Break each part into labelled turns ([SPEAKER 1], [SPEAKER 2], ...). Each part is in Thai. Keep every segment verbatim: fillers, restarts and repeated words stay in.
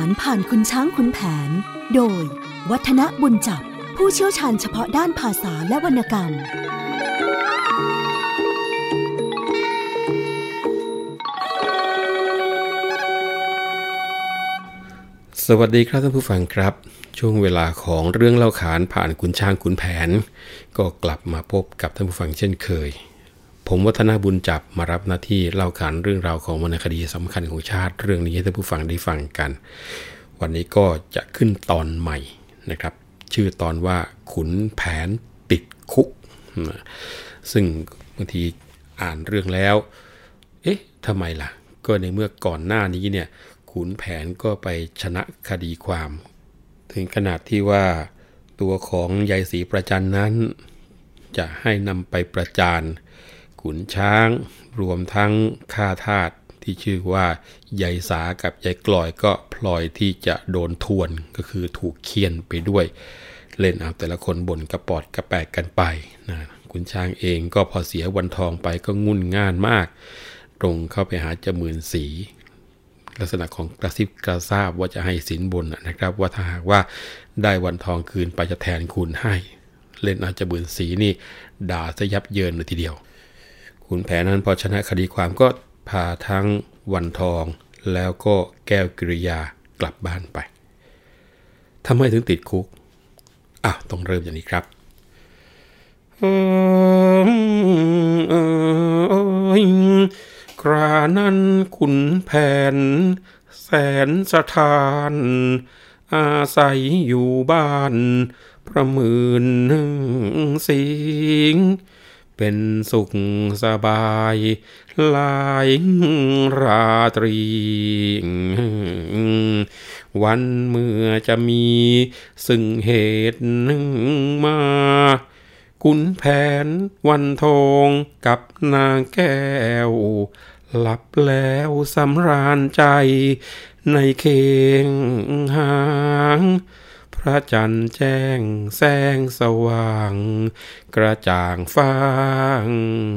[SPEAKER 1] ารผ่านคุณช้างขุนแผนโดยวัฒนบุญจับผู้เชี่ยวชาญเฉพาะด้านภาษาและวรรณกรรม
[SPEAKER 2] สวัสดีครับท่านผู้ฟังครับช่วงเวลาของเรื่องเล่าขานผ่านขุนช้างขุนแผนก็กลับมาพบกับท่านผู้ฟังเช่นเคยผมวัฒนบุญจับมารับหน้าที่เล่าขานเรื่องราวของวรรณคดีสำคัญของชาติเรื่องนี้ให้ท่านผู้ฟังได้ฟังกันวันนี้ก็จะขึ้นตอนใหม่นะครับชื่อตอนว่าขุนแผนติดคุกซึ่งบางทีอ่านเรื่องแล้วเอ๊ะทำไมล่ะก็ในเมื่อก่อนหน้านี้เนี่ยขุนแผนก็ไปชนะคดีความถึงขนาดที่ว่าตัวของยายศรีประจันนั้นจะให้นำไปประจานขุนช้างรวมทั้งข้าทาสที่ชื่อว่ายายสากับยายกลอยก็พลอยที่จะโดนทวนก็คือถูกเคี่ยนไปด้วยเล่นเอาแต่ละคนบ่นกระปอดกระแปกกันไปนะขุนช้างเองก็พอเสียวันทองไปก็งุ่นง่านมากตรงเข้าไปหาเจ้าหมื่นศรีลักษณะของกระซิบกระซาบว่าจะให้สินบนนะครับว่าถ้าหากว่าได้วันทองคืนไปจะแทนคุณให้เล่นอาจจะหมื่นศรีนี่ด่าซะยับเยินเลยทีเดียวขุนแผนนั้นพอชนะคดีความก็พาทั้งวันทองแล้วก็แก้วกิริยากลับบ้านไปทำไมถึงติดคุกอ้าวต้องเริ่มอย่างนี้ครับครานั้นขุนแผนแสนสถานอาศัยอยู่บ้านประมืนสิงเป็นสุขสบายหลายราตรีวันเมื่อจะมีซึ่งเหตุหนึ่งมาขุนแผนวันทองกับนางแก้วหลับแล้วสำราญใจในเคงหางพระจันทร์แจ้งแสงสว่างกระจ่างฟ้าง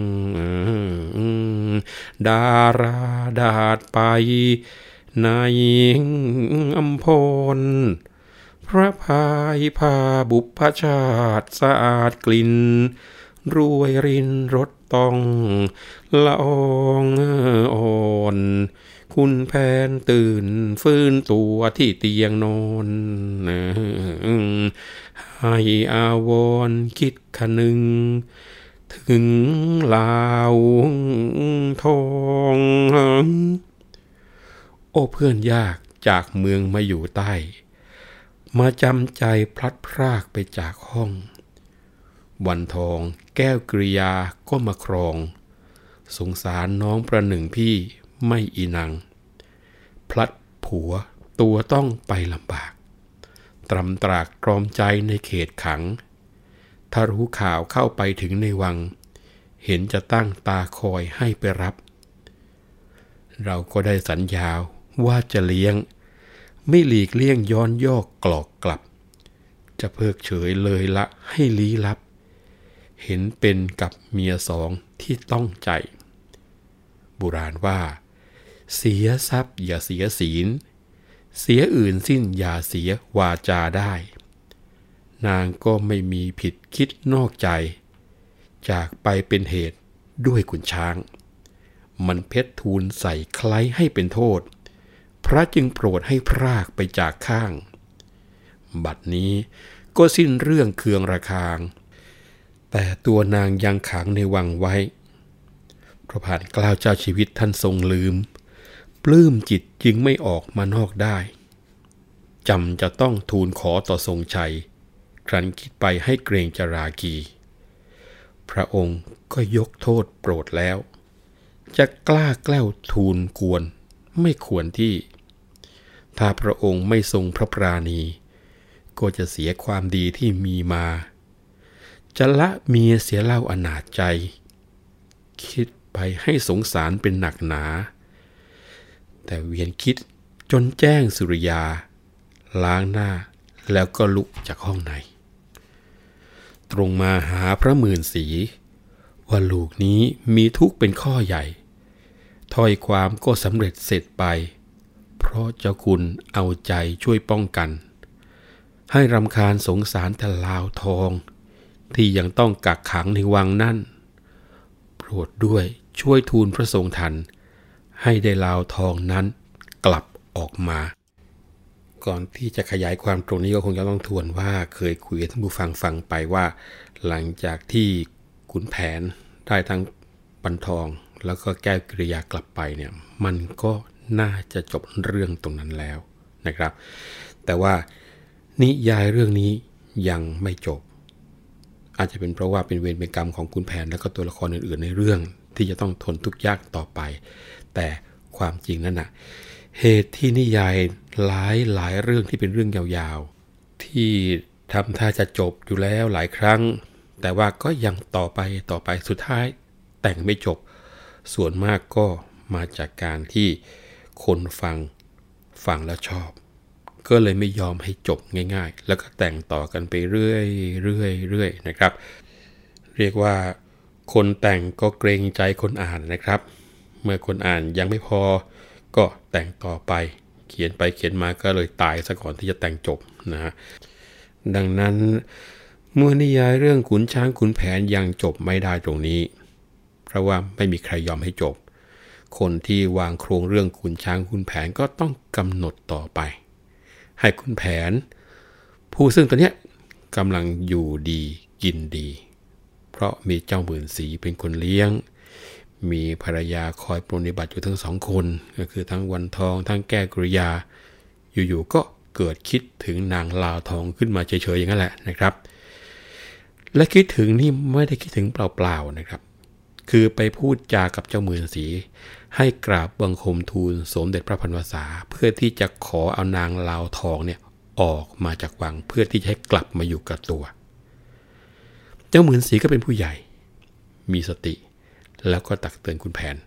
[SPEAKER 2] ดาราดาดไปในอัมพรพระพายพาบุพชาติสะอาดกลิ่นรวยรินรสต้องละอองอ่อนคุณแผนตื่นฟื้นตัวที่เตียงนอนให้อาวรณ์คิดคนึงถึงลาวทองโอ้เพื่อนยากจากเมืองมาอยู่ใต้มาจำใจพลัดพรากไปจากห้องวันทองแก้วกริยาก็มาครองสงสารน้องประหนึ่งพี่ไม่อีนังพลัดผัวตัวต้องไปลำบากตรำตรากตรอมใจในเขตขังถ้ารู้ข่าวเข้าไปถึงในวังเห็นจะตั้งตาคอยให้ไปรับเราก็ได้สัญญาว่าจะเลี้ยงไม่หลีกเลี่ยงย้อนยอกกลอกกลับจะเพิกเฉยเลยละให้ลี้ลับเห็นเป็นกับเมียสองที่ต้องใจโบราณว่าเสียทรัพย์อย่าเสียศีลเสียอื่นสิ้นอย่าเสียวาจาได้นางก็ไม่มีผิดคิดนอกใจจากไปเป็นเหตุด้วยขุนช้างมันเพชรทูลใส่ใคล้ให้เป็นโทษพระจึงโปรดให้พรากไปจากข้างบัดนี้ก็สิ้นเรื่องเคืองระคางแต่ตัวนางยังขังในวังไว้พระผ่านกล้าวเจ้าชีวิตท่านทรงลืมปลื้มจิตจึงไม่ออกมานอกได้จำจะต้องทูลขอต่อทรงชัยครั้นคิดไปให้เกรงจรากีพระองค์ก็ยกโทษโปรดแล้วจะกล้าแกล้วทูลกวนไม่ควรที่ถ้าพระองค์ไม่ทรงพระปราณีก็จะเสียความดีที่มีมาจะละเมียเสียเล่าอนาจใจคิดไปให้สงสารเป็นหนักหนาแต่เวียนคิดจนแจ้งสุริยาล้างหน้าแล้วก็ลุกจากห้องในตรงมาหาพระหมื่นศรีว่าลูกนี้มีทุกข์เป็นข้อใหญ่ถ้อยความก็สำเร็จเสร็จไปเพราะเจ้าคุณเอาใจช่วยป้องกันให้รำคาญสงสารแต่ลาวทองที่ยังต้องกักขังในวังนั่นโปรดด้วยช่วยทูลพระทรงทันให้ได้ลาวทองนั้นกลับออกมาก่อนที่จะขยายความตรงนี้ก็คงจะต้องทวนว่าเคยคุยกับท่านผู้ฟังฟังไปว่าหลังจากที่ขุนแผนได้ทั้งปันทองแล้วก็แก้วกิริยากลับไปเนี่ยมันก็น่าจะจบเรื่องตรงนั้นแล้วนะครับแต่ว่านิยายเรื่องนี้ยังไม่จบอาจจะเป็นเพราะว่าเป็นเวรเป็นกรรมของขุนแผนแล้วก็ตัวละครอื่นๆในเรื่องที่จะต้องทนทุกข์ยากต่อไปแต่ความจริงนั่นน่ะเหตุที่นิยายหลายหลายเรื่องที่เป็นเรื่องยาวๆที่ทำท่าจะจบอยู่แล้วหลายครั้งแต่ว่าก็ยังต่อไปต่อไปสุดท้ายแต่งไม่จบส่วนมากก็มาจากการที่คนฟังฟังแล้วชอบก็เลยไม่ยอมให้จบง่ายๆแล้วก็แต่งต่อกันไปเรื่อยเรื่อยเรื่อยนะครับเรียกว่าคนแต่งก็เกรงใจคนอ่านนะครับเมื่อคนอ่านยังไม่พอก็แต่งต่อไปเขียนไปเขียนมาก็เลยตายซะก่อนที่จะแต่งจบนะฮะดังนั้นเมื่อนิยายเรื่องขุนช้างขุนแผนยังจบไม่ได้ตรงนี้เพราะว่าไม่มีใครยอมให้จบคนที่วางโครงเรื่องขุนช้างขุนแผนก็ต้องกำหนดต่อไปให้ขุนแผนผู้ซึ่งตอนนี้กำลังอยู่ดีกินดีเพราะมีเจ้าหมื่นสีเป็นคนเลี้ยงมีภรรยาคอยปรนนิบัติอยู่ทั้งสองคนก็คือทั้งวันทองทั้งแก้วกริยาอยู่ๆก็เกิดคิดถึงนางลาวทองขึ้นมาเฉยๆอย่างนั้นแหละนะครับและคิดถึงนี่ไม่ได้คิดถึงเปล่าๆนะครับคือไปพูดจากับเจ้าหมื่นสีให้กราบบังคมทูลสมเด็จพระพันวษาเพื่อที่จะขอเอานางลาวทองเนี่ยออกมาจากวังเพื่อที่จะให้กลับมาอยู่กับตัวเจ้าหมื่นสีก็เป็นผู้ใหญ่มีสติแล้วก็ตักเตือนขุนแผน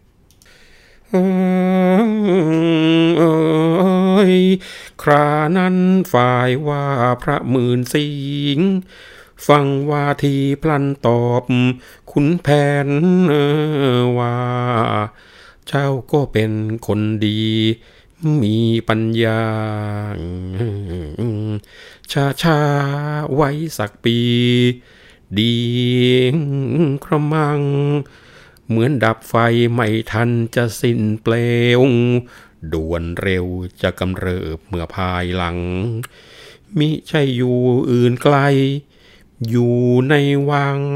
[SPEAKER 2] ครานั้นฝ่ายว่าพระหมื่นสิงห์ฟังว่าทีพลันตอบขุนแผนว่าเจ้าก็เป็นคนดีมีปัญญาช้าช้าไว้สักปีดีครมังเหมือนดับไฟไม่ทันจะสิ้นเปลวด่วนเร็วจะกำเริบเมื่อภายหลังมิใช่อยู่อื่นไกลอยู่ในวัง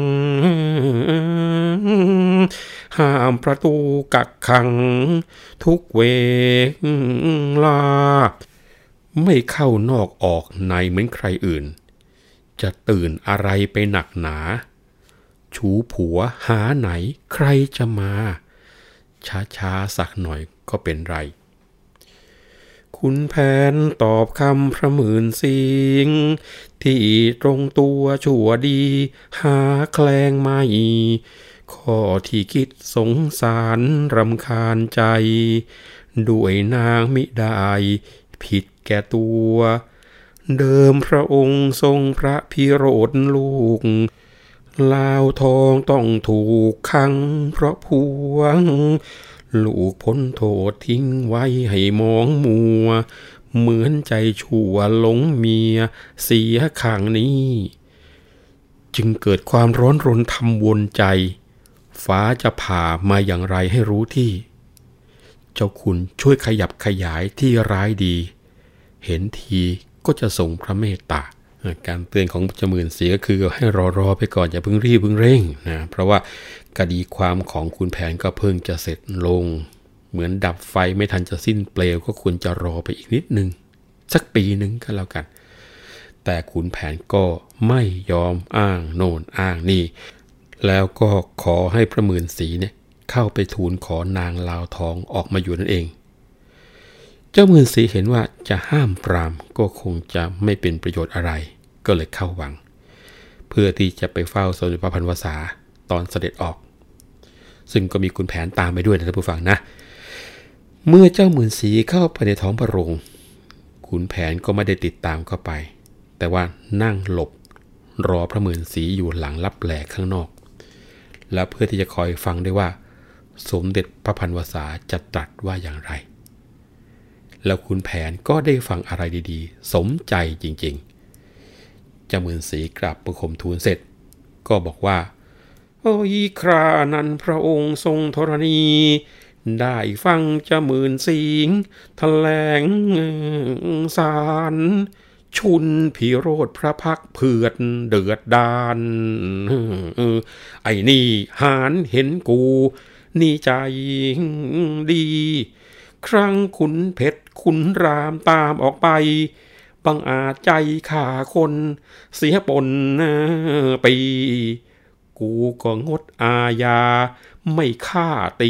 [SPEAKER 2] ห้ามประตูกักขังทุกเวลาไม่เข้านอกออกในเหมือนใครอื่นจะตื่นอะไรไปหนักหนาชูผัวหาไหนใครจะมาช้าๆสักหน่อยก็เป็นไรขุนแผนตอบคำพระหมื่นสิงห์ที่ตรงตัวชั่วดีหาแคลงไม่ข้อที่คิดสงสารรำคาญใจด้วยนางมิได้ผิดแก่ตัวเดิมพระองค์ทรงพระพิโรธลูกลาวทองต้องถูกขังเพราะพวงลูกพ้นโทษทิ้งไว้ให้มองมัวเหมือนใจชั่วหลงเมียเสียข้างนี้จึงเกิดความร้อนรนทำวนใจฟ้าจะผ่ามาอย่างไรให้รู้ที่เจ้าคุณช่วยขยับขยายที่ร้ายดีเห็นทีก็จะทรงพระเมตตาการเตือนของเจ้าหมื่นสีก็คือให้รอรอไปก่อนอย่าเพิ่งรีบเพิ่งเร่งนะเพราะว่าคดีความของขุนแผนก็เพิ่งจะเสร็จลงเหมือนดับไฟไม่ทันจะสิ้นเปลวก็ควรจะรอไปอีกนิดนึงสักปีหนึ่งก็แล้วกันแต่ขุนแผนก็ไม่ยอมอ้างโน่นอ้างนี่แล้วก็ขอให้พระหมื่นสีเนี่ยเข้าไปทูลขอนางลาวทองออกมาอยู่นั่นเองเจ้าหมื่นสีเห็นว่าจะห้ามปรามก็คงจะไม่เป็นประโยชน์อะไรก็เลยเข้าวังเพื่อที่จะไปเฝ้าสมเด็จพระพันวษาตอนเสด็จออกซึ่งก็มีขุนแผนตามไปด้วยนะท่านผู้ฟังนะเมื่อเจ้าหมื่นสีเข้าไปในท้องพระโรงขุนแผนก็ไม่ได้ติดตามเข้าไปแต่ว่านั่งหลบรอพระหมื่นสีอยู่หลังลับแหลข้างนอกแล้วเพื่อที่จะคอยฟังได้ว่าสมเด็จพระพันวษาจะตรัสว่าอย่างไรแล้วขุนแผนก็ได้ฟังอะไรดีๆสมใจจริงๆเจ้าหมื่นสีกราบบังคมทูลเสร็จก็บอกว่าโอ้ยครานั้นพระองค์ทรงธรณีได้ฟังเจ้าหมื่นสิงห์แถลงสารชุนพิโรธพระพักเผือดเดือดดานไอ้นี่หานเห็นกูนี่ใจดีครั้งขุนเพชรขุนรามตามออกไปบังอาจใจข่าคนเสียปนปีกูก็งดอาญาไม่ฆ่าตี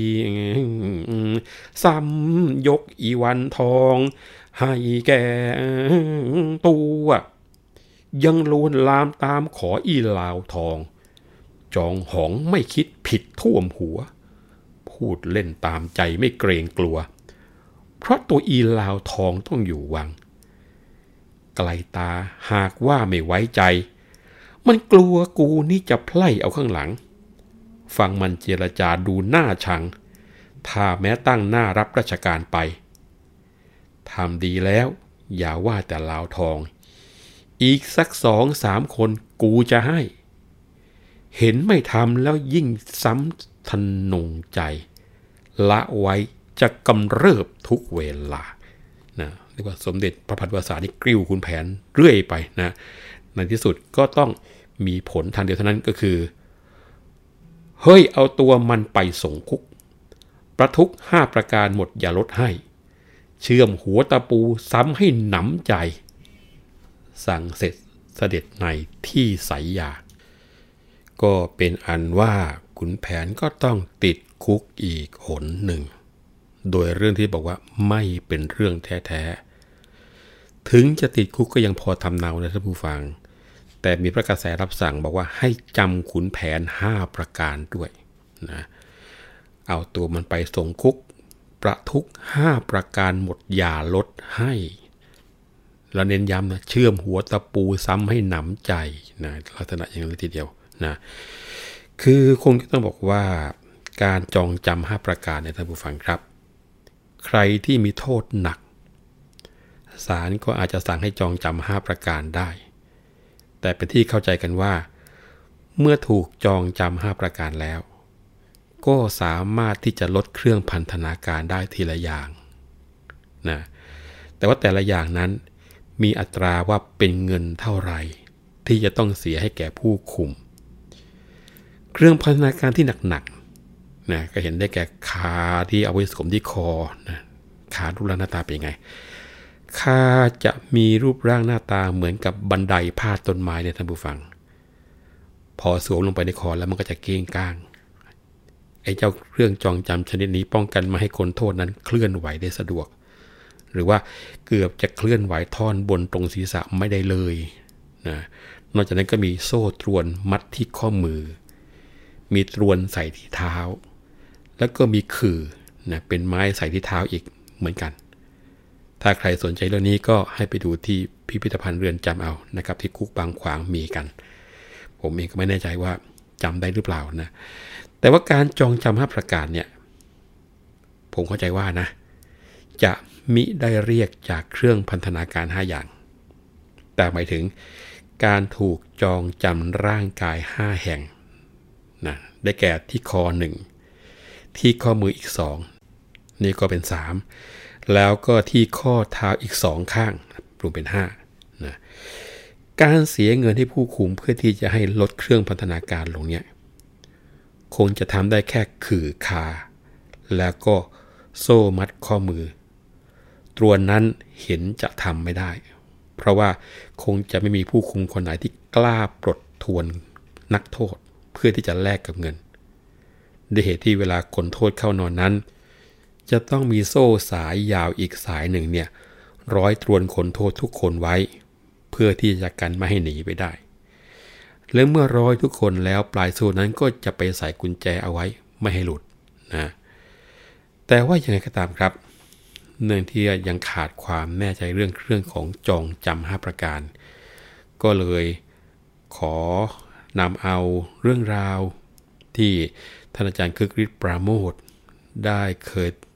[SPEAKER 2] ซ้ำยกอีวันทองให้แก่ตัวยังลวนลามตามขออีลาวทองจองหองไม่คิดผิดท่วมหัวพูดเล่นตามใจไม่เกรงกลัวเพราะตัวอีลาวทองต้องอยู่วังไกลตาหากว่าไม่ไว้ใจมันกลัวกูนี่จะไพล่เอาข้างหลังฟังมันเจรจาดูหน้าชังถ้าแม้ตั้งหน้ารับราชการไปทำดีแล้วอย่าว่าแต่ลาวทองอีกสักสองสามคนกูจะให้เห็นไม่ทำแล้วยิ่งซ้ำทนงใจละไว้จะกำเริบทุกเวลานะเรียกว่าสมเด็จพระพันวษานี่กริ้วขุนแผนเรื่อยไปนะในที่สุดก็ต้องมีผลทางเดียวเท่านั้นก็คือเฮ้ยเอาตัวมันไปส่งคุกประทุกห้าประการหมดอย่าลดให้เชื่อมหัวตะปูซ้ำให้หนำใจสั่งเสร็จเสด็จในที่ไสยาก็เป็นอันว่าขุนแผนก็ต้องติดคุกอีกหนหนึ่งโดยเรื่องที่บอกว่าไม่เป็นเรื่องแท้ๆถึงจะติดคุกก็ยังพอทำเนานะท่านผู้ฟังแต่มีพระกระแสรับสั่งบอกว่าให้จำขุนแผนห้าประการด้วยนะเอาตัวมันไปส่งคุกประทุกห้าประการหมดอย่าลดให้แล้วเน้นย้ำนะเชื่อมหัวตะปูซ้ำให้หนำใจนะลักษณะอย่างนี้ทีเดียวนะคือคงจะต้องบอกว่าการจองจำห้าประการเนี่ยท่านผู้ฟังครับใครที่มีโทษหนักศาลก็อาจจะสั่งให้จองจำห้าประการได้แต่เป็นที่เข้าใจกันว่าเมื่อถูกจองจำห้าประการแล้วก็สามารถที่จะลดเครื่องพันธนาการได้ทีละอย่างนะแต่ว่าแต่ละอย่างนั้นมีอัตราว่าเป็นเงินเท่าไหร่ที่จะต้องเสียให้แก่ผู้คุมเครื่องพันธนาการที่หนักๆนะก็เห็นได้แก่ขาที่เอาไว้สวมที่คอนะขารูปร่างหน้าตาเป็นยังไงขาจะมีรูปร่างหน้าตาเหมือนกับบันไดพาดต้นไม้เนี่ยท่านผู้ฟังพอสวมลงไปในคอแล้วมันก็จะเก้งก้างไอ้เจ้าเครื่องจองจำชนิดนี้ป้องกันไม่ให้คนโทษนั้นเคลื่อนไหวได้สะดวกหรือว่าเกือบจะเคลื่อนไหวท่อนบนตรงศีรษะไม่ได้เลยนะนอกจากนั้นก็มีโซ่ตรวนมัดที่ข้อมือมีตรวนใส่ที่เท้าแล้วก็มีขื่อนะเป็นไม้ใส่ที่เท้าอีกเหมือนกันถ้าใครสนใจเรื่องนี้ก็ให้ไปดูที่พิพิธภัณฑ์เรือนจำเอานะครับที่คุกบางขวางมีกันผมเองก็ไม่แน่ใจว่าจำได้หรือเปล่านะแต่ว่าการจองจำห้าประการเนี่ยผมเข้าใจว่านะจะมิได้เรียกจากเครื่องพันธนาการห้าอย่างแต่หมายถึงการถูกจองจำร่างกายห้าแห่งนะได้แก่ที่คอหนึ่งที่ข้อมืออีกสองนี่ก็เป็นสามแล้วก็ที่ข้อเท้าอีกสองข้างรวมเป็นห้านะการเสียเงินให้ผู้คุมเพื่อที่จะให้ลดเครื่องพันธนาการลงเนี่ยคงจะทำได้แค่ขื่อคาแล้วก็โซ่มัดข้อมือตรวนนั้นเห็นจะทำไม่ได้เพราะว่าคงจะไม่มีผู้คุมคนไหนที่กล้าปลดทวนนักโทษเพื่อที่จะแลกกับเงินด้วยเหตุที่เวลาคนโทษเข้านอนนั้นจะต้องมีโซ่สายยาวอีกสายหนึ่งเนี่ยร้อยตรวนคนโทษทุกคนไว้เพื่อที่จะกันไม่ให้หนีไปได้และเมื่อร้อยทุกคนแล้วปลายโซ่นั้นก็จะไปใส่กุญแจเอาไว้ไม่ให้หลุดนะแต่ว่ายังไงก็ตามครับเนื่องที่ยังขาดความแน่ใจเรื่องเรื่องของจองจำห้าประการก็เลยขอนำเอาเรื่องราวที่ท่านอาจารย์คึกฤทธิ์ปราโมทย์ได้เคย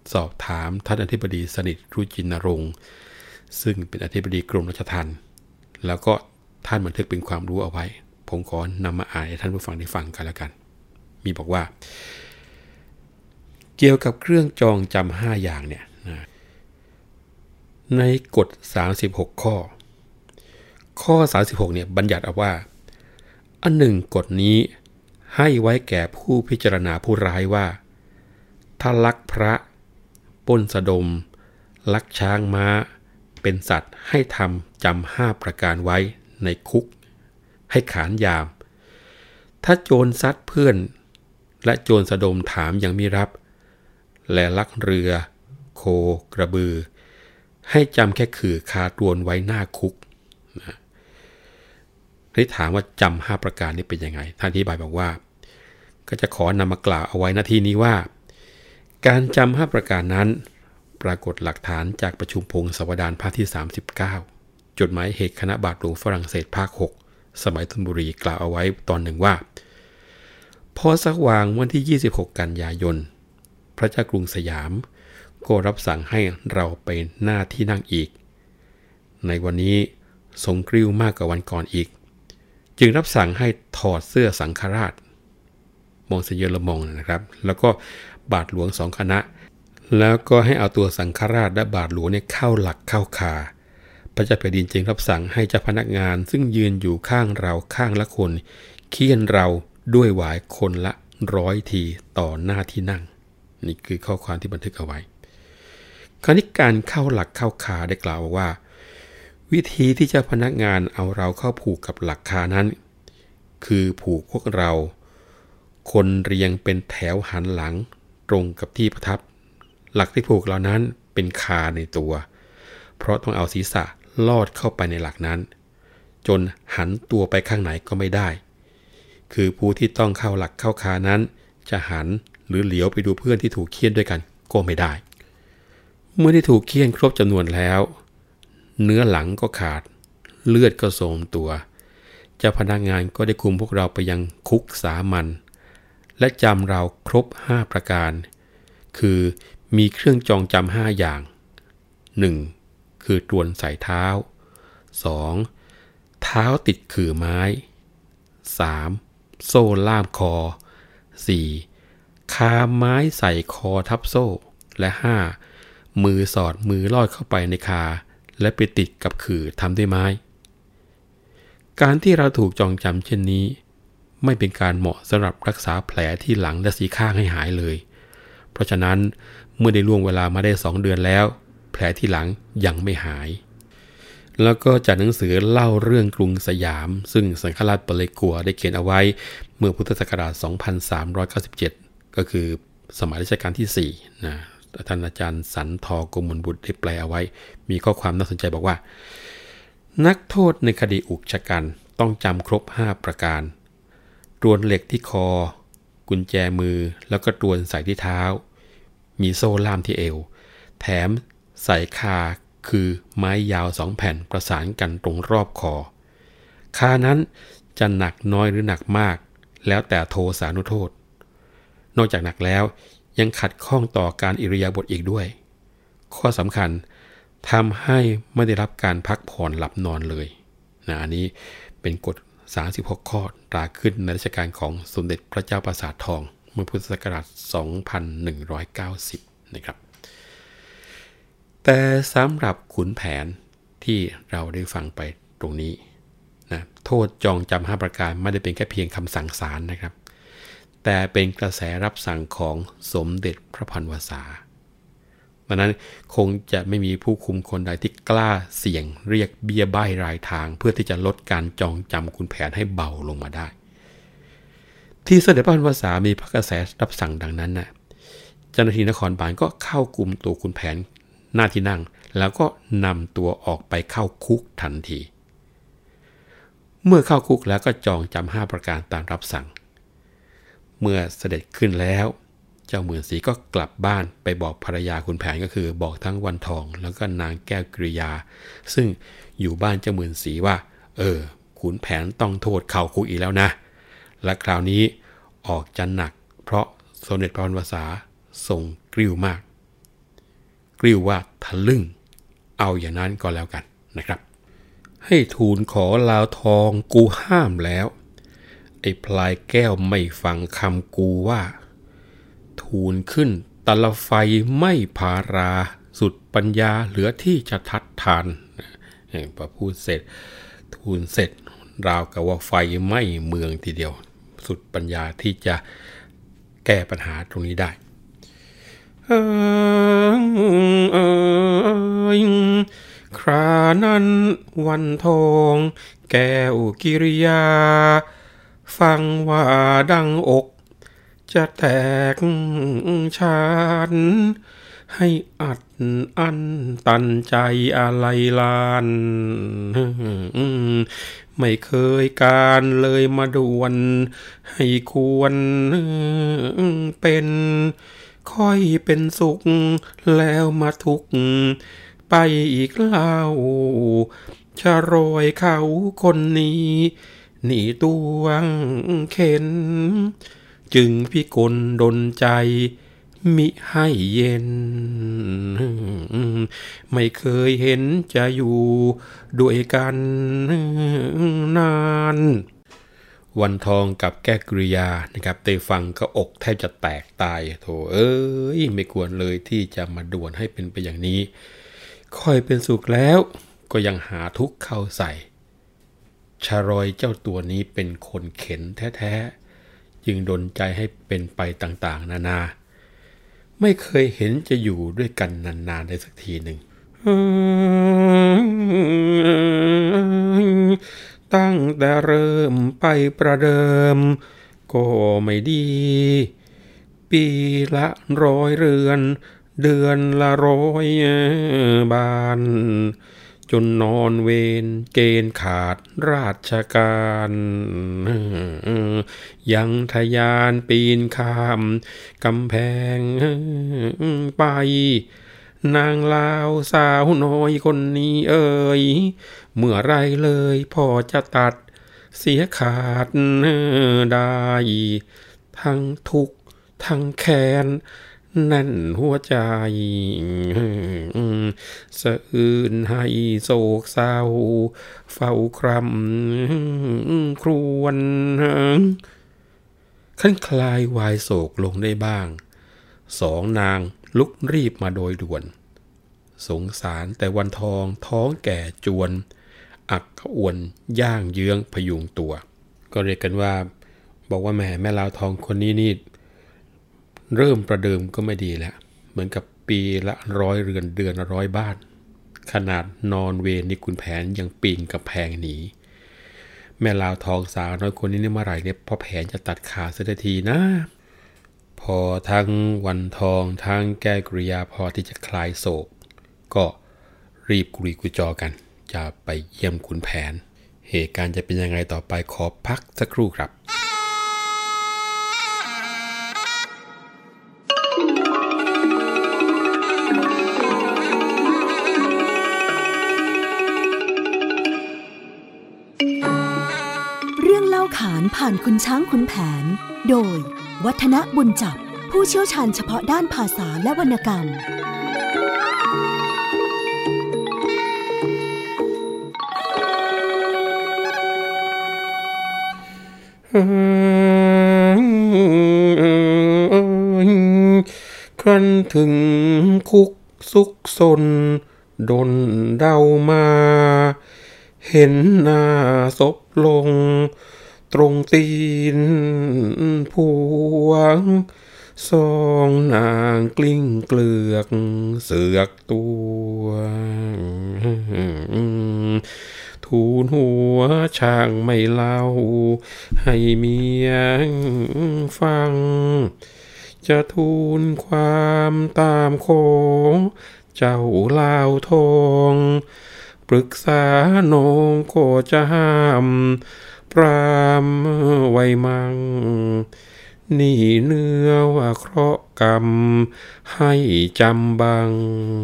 [SPEAKER 2] สอบถามท่านอธิบดีสนิทรุจินรงค์ซึ่งเป็นอธิบดีกรมราชทัณฑ์แล้วก็ท่านบันทึกเป็นความรู้เอาไว้ผมขอนำมาอ่านให้ท่านผู้ฟังได้ฟังกันแล้วกันมีบอกว่าเกี่ยวกับเครื่องจองจำห้าอย่างเนี่ยนะในกฎสามสิบหกข้อข้อสามสิบหกเนี่ยบัญญัติเอาว่าอันหนึ่งกฎนี้ให้ไว้แก่ผู้พิจารณาผู้ร้ายว่าถ้าลักพระปล้นสะดมลักช้างม้าเป็นสัตว์ให้ทำจำห้าประการไว้ในคุกให้ขานยามถ้าโจรซัดเพื่อนและโจรสะดมถามยังมิรับและลักเรือโคกระบือให้จำแค่คือคาตรวนไว้หน้าคุกนะได้ถามว่าจำห้าประการนี้เป็นยังไงท่านอธิบายบอกว่าก็จะขอนำมากล่าวเอาไว้ณที่นี้ว่าการจำห้าประการนั้นปรากฏหลักฐานจากประชุมพงศาวดารภาคที่สามสิบเก้าจดหมายเหตุคณะบาทหลวงฝรั่งเศสภาคหกสมัยธนบุรีกล่าวเอาไว้ตอนหนึ่งว่าพอสักวางวันที่ยี่สิบหกกันยายนพระเจ้ากรุงสยามก็รับสั่งให้เราไปหน้าที่นั่งอีกในวันนี้ทรงกริ้วมากกว่าวันก่อนอีกจึงรับสั่งให้ถอดเสื้อสังฆราชมองเสยละมองนะครับแล้วก็บาทหลวงสองคณะแล้วก็ให้เอาตัวสังฆราชและบาทหลวงเนี่ยเข้าหลักเข้าคาพระเจ้าแผ่นดินจึงรับสั่งให้เจ้าพนักงานซึ่งยืนอยู่ข้างเราข้างละคนเคี่ยนเราด้วยหวายคนละร้อยทีต่อหน้าที่นั่งนี่คือข้อความที่บันทึกเอาไว้คราวนี้การเข้าหลักเข้าคาได้กล่าวว่าวิธีที่เจ้าพนักงานเอาเราเข้าผูกกับหลักคานั้นคือผูกพวกเราคนเรียงเป็นแถวหันหลังตรงกับที่ประทับหลักที่ผูกเหล่านั้นเป็นคาในตัวเพราะต้องเอาศีรษะลอดเข้าไปในหลักนั้นจนหันตัวไปข้างไหนก็ไม่ได้คือผู้ที่ต้องเข้าหลักเข้าคานั้นจะหันหรือเหลียวไปดูเพื่อนที่ถูกเฆี่ยนด้วยกันก็ไม่ได้เมื่อได้ถูกเฆี่ยนครบจำนวนแล้วเนื้อหลังก็ขาดเลือดก็โทรมตัวเจ้าพนักงานก็ได้คุมพวกเราไปยังคุกสามัญและจำเราครบห้าประการคือมีเครื่องจองจำห้าอย่าง หนึ่ง. คือตรวนใส่เท้า สอง. เท้าติดขื่อไม้ สาม. โซ่ล่ามคอ สี่. คาไม้ใส่คอทับโซ่และ ห้า. มือสอดมือลอดเข้าไปในคาและไปติดกับขื่อทำด้วยไม้การที่เราถูกจองจำเช่นนี้ไม่เป็นการเหมาะสำหรับรักษาแผลที่หลังและสีข้างให้หายเลยเพราะฉะนั้นเมื่อได้ล่วงเวลามาได้สองเดือนแล้วแผลที่หลังยังไม่หายแล้วก็จากหนังสือเล่าเรื่องกรุงสยามซึ่งสังฆราชปเลกัวได้เขียนเอาไว้เมื่อพุทธศักราชสองพันสามร้อยเก้าสิบเจ็ดก็คือสมัยรัชกาลที่สี่นะท่านอาจารย์สันทอโกมลบุตรได้แปลเอาไว้มีข้อความน่าสนใจบอกว่านักโทษในคดีอุกชะกันต้องจำครบห้าประการตรวนเหล็กที่คอกุญแจมือแล้วก็ตรวนใส่ที่เท้ามีโซ่ล่ามที่เอวแถมใส่คาคือไม้ยาวสองแผ่นประสานกันตรงรอบคอคานั้นจะหนักน้อยหรือหนักมากแล้วแต่โทสานุโทษนอกจากหนักแล้วยังขัดข้องต่อการอิริยาบถอีกด้วยข้อสำคัญทำให้ไม่ได้รับการพักผ่อนหลับนอนเลยนะอันนี้เป็นกฎสามสิบหกข้อตราขึ้นในรัชกาลของสมเด็จพระเจ้าปราสาททองเมื่อพุทธศักราชสองพันหนึ่งร้อยเก้าสิบนะครับแต่สำหรับขุนแผนที่เราได้ฟังไปตรงนี้นะโทษจองจำห้าประการไม่ได้เป็นแค่เพียงคำสั่งศาลนะครับแต่เป็นกระแสรับสั่งของสมเด็จพระพันวษาดังนั้นคงจะไม่มีผู้คุมคนใดที่กล้าเสี่ยงเรียกเบี้ยใบ้รายทางเพื่อที่จะลดการจองจำขุนแผนให้เบาลงมาได้ที่สมเด็จพระพันวษามีพระกระแสรับสั่งดังนั้นนะเจ้าหน้าที่นครบาลก็เข้ากุมตัวขุนแผนหน้าที่นั่งแล้วก็นำตัวออกไปเข้าคุกทันทีเมื่อเข้าคุกแล้วก็จองจำห้าประการตามรับสั่งเมื่อเสด็จขึ้นแล้วเจ้าหมื่นศรีก็กลับบ้านไปบอกภรรยาขุนแผนก็คือบอกทั้งวันทองแล้วก็นางแก้วกริยาซึ่งอยู่บ้านเจ้าหมื่นศรีว่าเออขุนแผนต้องโทษเข้าคุกอีกแล้วนะและคราวนี้ออกจะหนักเพราะสมเด็จพระพันวษาทรงกริ้วมากกริ้วว่าทะลึ่งเอาอย่างนั้นก็แล้วกันนะครับให้ทูลขอลาวทองกูห้ามแล้วไอ้พลายแก้วไม่ฟังคำกูว่าทูลขึ้นตะละไฟไม่พาราสุดปัญญาเหลือที่จะทัดทานพอพูดเสร็จทูลเสร็จราวกับว่าไฟไหม้เมืองทีเดียวสุดปัญญาที่จะแก้ปัญหาตรงนี้ได้ครานั้นวันทองแก้วกิริยาฟังว่าดังอกจะแตกชานให้อัดอั้นตันใจอะไรลานไม่เคยการเลยมาด่วนให้ควรเป็นค่อยเป็นสุขแล้วมาทุกข์ไปอีกเล่าชะโรยเขาคนนี้หนีตัวเข็นจึงพิกลดลใจมิให้เย็นไม่เคยเห็นจะอยู่ด้วยกันนานวันทองกับแก้กริยานะครับได้ฟังก็อกแทบจะแตกตายโถเอ้ยไม่ควรเลยที่จะมาด่วนให้เป็นไปอย่างนี้ค่อยเป็นสุขแล้วก็ยังหาทุกข์เข้าใส่ชารอยเจ้าตัวนี้เป็นคนเข็นแท้ๆจึงดลใจให้เป็นไปต่างๆนานาไม่เคยเห็นจะอยู่ด้วยกันนานๆได้สักทีหนึ่งตั้งแต่เริ่มไปประเดิมก็ไม่ดีปีละร้อยเรือนเดือนละร้อยบานจนนอนเวรเกณฑ์ขาดราชการยังทะยานปีนข้ามกำแพงไปนางลาวสาวน้อยคนนี้เอ่ยเมื่อไรเลยพอจะตัดเสียขาดได้ทั้งทุกข์ทั้งแค้นแน่นหัวใจสะอื้นให้โศกเศร้าเฝ้าคร่ำครวญขั้นคลายวายโศกลงได้บ้างสองนางลุกรีบมาโดยด่วนสงสารแต่วันทองท้องแก่จวนอักขอวนย่างเยื้องพยุงตัวก็เรียกกันว่าบอกว่าแม่แม่ลาวทองคนนี้นี่เริ่มประเดิมก็ไม่ดีแล้วเหมือนกับปีละร้อยเรือนเดือนละร้อยบ้านขนาดนอนเวรนี่คุณแผนยังปีนกับแพงหนีแม่ลาวทองสาวน้อยคนนี้เนี่ยเมื่อไหร่เนี่ยพ่อแผนจะตัดขาเสียทีนะพอทั้งวันทองทั้งแก้กริยาพอที่จะคลายโศกก็รีบกุลีกุจอกันจะไปเยี่ยมคุณแผนเหตุการณ์จะเป็นยังไงต่อไปขอพักสักครู่ครับ
[SPEAKER 1] ขานผ่านคุณช้างขุนแผนโดยวัฒนบุญจับผู้เชี่ยวชาญเฉพาะด้านภาษาและวรรณกรรม
[SPEAKER 2] ครั้นถึงคุกซุกซนดนเดามาเห็นหน้าศพลงตรงตีนพวงสองนางกลิ้งเกลือกเสือกตัวทูลหัวช่างไม่เล่าให้เมียฟังจะทูลความตามโคเจ้าลาวทองปรึกษาน้องก็จะห้ามปรามไว้มั่งนี่เนื้อว่าเคราะห์กรรมให้จำบัง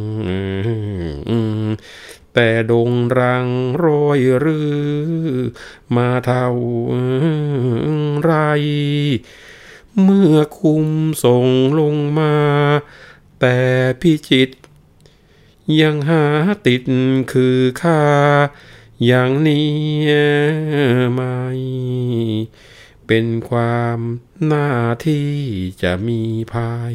[SPEAKER 2] แต่ดงรังรอยรือมาเท่าไรเมื่อคุมส่งลงมาแต่พิจิตยังหาติดคือค่าอย่างนี้ไม่เป็นความหน้าที่จะมีภาย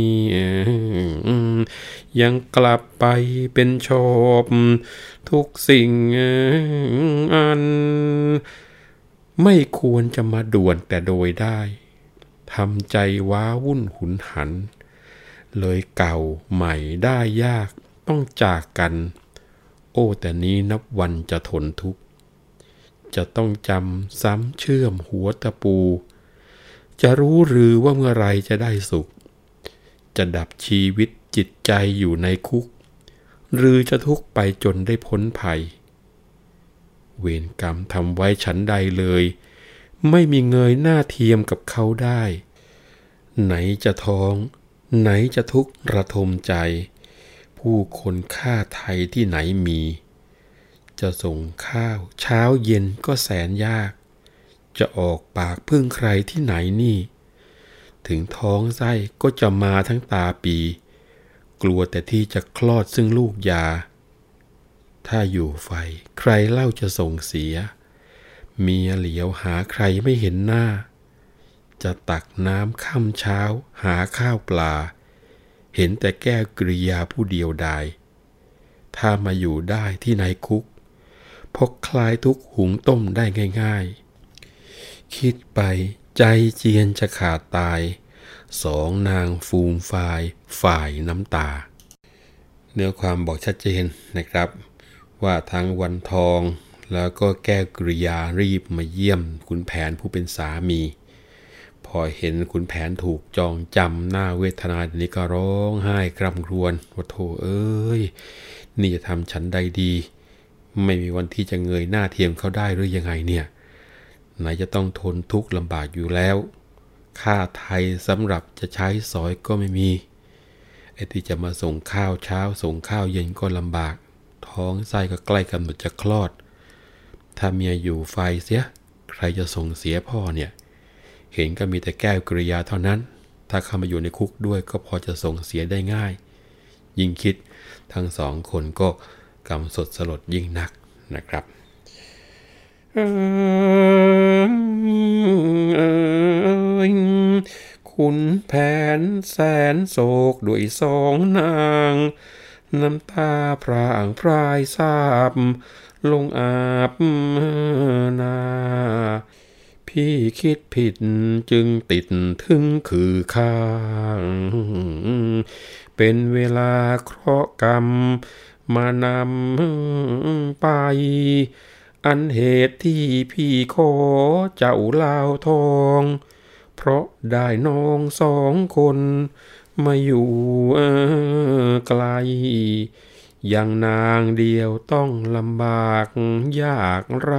[SPEAKER 2] ยังกลับไปเป็นชอบทุกสิ่งอันไม่ควรจะมาด่วนแต่โดยได้ทำใจว้าวุ่นหุนหันเลยเก่าใหม่ได้ยากต้องจากกันโอ้แต่นี้นับวันจะทนทุกข์จะต้องจำซ้ำเชื่อมหัวตะปูจะรู้หรือว่าเมื่อไรจะได้สุขจะดับชีวิตจิตใจอยู่ในคุกหรือจะทุกข์ไปจนได้พ้นภัยเวรกรรมทำไว้ฉันใดเลยไม่มีเงยหน้าเทียมกับเขาได้ไหนจะท้องไหนจะทุกข์ระทมใจผู้คนฆ่าไทยที่ไหนมีจะส่งข้าวเช้าเย็นก็แสนยากจะออกปากพึ่งใครที่ไหนนี่ถึงท้องไส้ก็จะมาทั้งตาปีกลัวแต่ที่จะคลอดซึ่งลูกยาถ้าอยู่ไฟใครเล่าจะส่งเสียเมียเหลียวหาใครไม่เห็นหน้าจะตักน้ำค่ำเช้าหาข้าวปลาเห็นแต่แก้วกริยาผู้เดียวดายถ้ามาอยู่ได้ที่ในคุกพกคลายทุกหุงต้มได้ง่ายๆคิดไปใจเจียนจะขาดตายสองนางฟูมฟายฝ่ายน้ำตาเนื้อความบอกชัดเจนนะครับว่าทั้งวันทองแล้วก็แก้วกริยารีบมาเยี่ยมขุนแผนผู้เป็นสามีพอเห็นขุนแผนถูกจองจำหน้าเวทนานี้ก็ร้องไห้กร่ำครวญว่าโธ่เอ้ยนี่จะทำฉันใดดีไม่มีวันที่จะเงยหน้าเทียมเขาได้หรือยังไงเนี่ยไหนจะต้องทนทุกข์ลำบากอยู่แล้วค่าไทยสำหรับจะใช้สอยก็ไม่มีไอ้ที่จะมาส่งข้าวเช้าส่งข้าวเย็นก็ลำบากท้องไส้ก็ใกล้กำหนดจะคลอดถ้าเมียอยู่ไฟเสียใครจะส่งเสียพ่อเนี่ยเห็นก็มีแต่แก้วกริยาเท่านั้นถ้าเข้ามาอยู่ในคุกด้วยก็พอจะส่งเสียได้ง่ายยิ่งคิดทั้งสองคนก็กำสดสลดยิ่งนักนะครับขุนแผนแสนโศกด้วยสองนางน้ำตาพร่างพรายสาบลงอาบนาพี่คิดผิดจึงติดถึงคือข้างเป็นเวลาเคราะห์กรรมมานำไปอันเหตุที่พี่ขอเจ้าลาวทองเพราะได้น้องสองคนมาอยู่ไกลอย่างนางเดียวต้องลำบากยากไร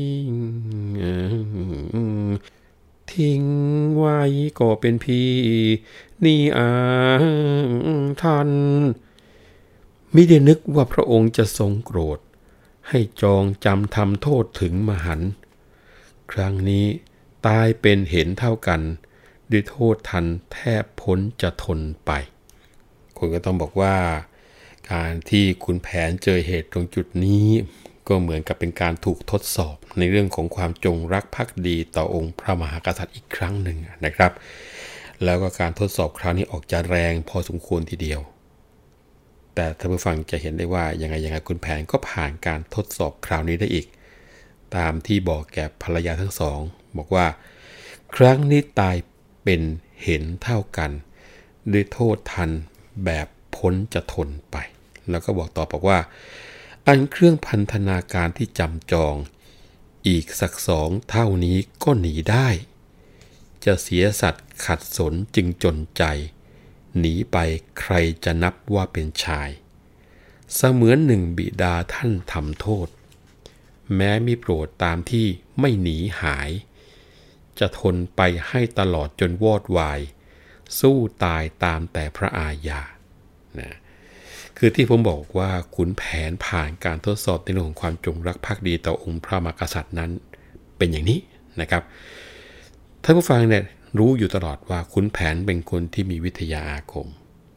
[SPEAKER 2] ทิ้งไว้ก็เป็นพี่นี่อาท่านมิได้นึกว่าพระองค์จะทรงโกรธให้จองจำทำโทษถึงมหันต์ครั้งนี้ตายเป็นเห็นเท่ากันด้วยโทษทันแทบพ้นจะทนไปคนก็ต้องบอกว่าการที่ขุนแผนเจอเหตุตรงจุดนี้ก็เหมือนกับเป็นการถูกทดสอบในเรื่องของความจงรักภักดีต่อองค์พระมหากษัตริย์อีกครั้งหนึ่งนะครับแล้วก็การทดสอบคราวนี้ออกจะแรงพอสมควรทีเดียวแต่ท่านผู้ฟังจะเห็นได้ว่ายังไงยังไงขุนแผนก็ผ่านการทดสอบคราวนี้ได้อีกตามที่บอกแก่ภรรยาทั้งสองบอกว่าครั้งนี้ตายเป็นเห็นเท่ากันด้วยโทษทันแบบพ้นจะทนไปแล้วก็บอกต่อบอกว่าอันเครื่องพันธนาการที่จำจองอีกสักสองเท่านี้ก็หนีได้จะเสียสัตว์ขัดสนจึงจนใจหนีไปใครจะนับว่าเป็นชายเสมือนหนึ่งบิดาท่านทำโทษแม้มีโปรดตามที่ไม่หนีหายจะทนไปให้ตลอดจนวอดวายสู้ตายตามแต่พระอาญานะคือที่ผมบอกว่าขุนแผนผ่านการทดสอบในเรื่องของความจงรักภักดีต่อองค์พระมหากษัตริย์นั้นเป็นอย่างนี้นะครับท่านผู้ฟังเนี่ยรู้อยู่ตลอดว่าขุนแผนเป็นคนที่มีวิทยาอาคม